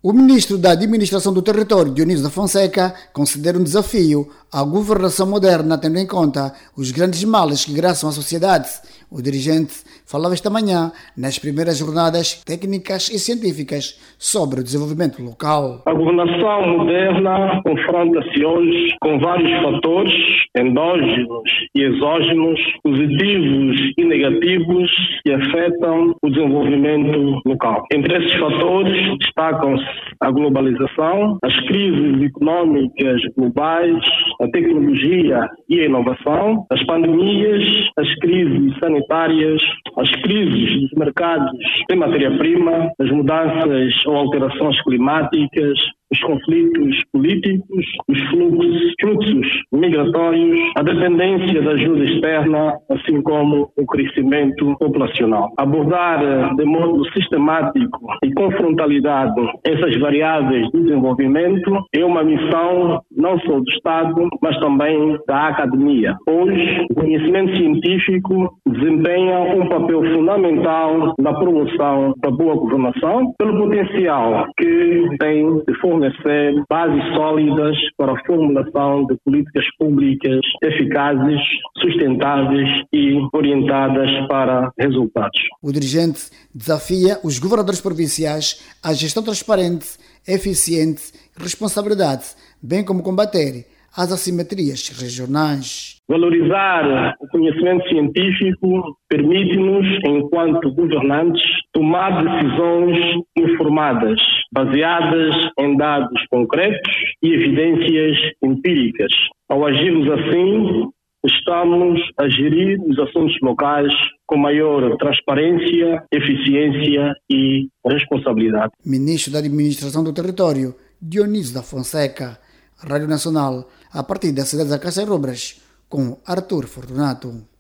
O ministro da Administração do Território, Dionísio da Fonseca, considera um desafio à governação moderna, tendo em conta os grandes males que graçam à sociedade. O dirigente falava esta manhã nas primeiras jornadas técnicas e científicas sobre o desenvolvimento local. A governação moderna confronta-se hoje com vários fatores endógenos e exógenos, positivos e negativos, que afetam o desenvolvimento local. Entre esses fatores destacam-se a globalização, as crises económicas globais, a tecnologia e a inovação, as pandemias, as crises sanitárias, as crises dos mercados de matéria-prima, as mudanças ou alterações climáticas, os conflitos políticos, os fluxos migratórios, a dependência da ajuda externa, assim como o crescimento populacional. Abordar de modo sistemático e com frontalidade essas variáveis do desenvolvimento é uma missão não só do Estado, mas também da academia. Hoje, o conhecimento científico desempenha um papel fundamental na promoção da boa governação, pelo potencial que tem de fornecer bases sólidas para a formulação de políticas públicas eficazes, sustentáveis e orientadas para resultados. O dirigente desafia os governadores provinciais à gestão transparente, eficiente e responsabilidade, bem como combater as assimetrias regionais. Valorizar o conhecimento científico permite-nos, enquanto governantes, tomar decisões informadas, baseadas em dados concretos e evidências empíricas. Ao agirmos assim, estamos a gerir os assuntos locais com maior transparência, eficiência e responsabilidade. Ministro da Administração do Território, Dionísio da Fonseca, Rádio Nacional, a partir da cidade de Cacém Robras, com Arthur Fortunato.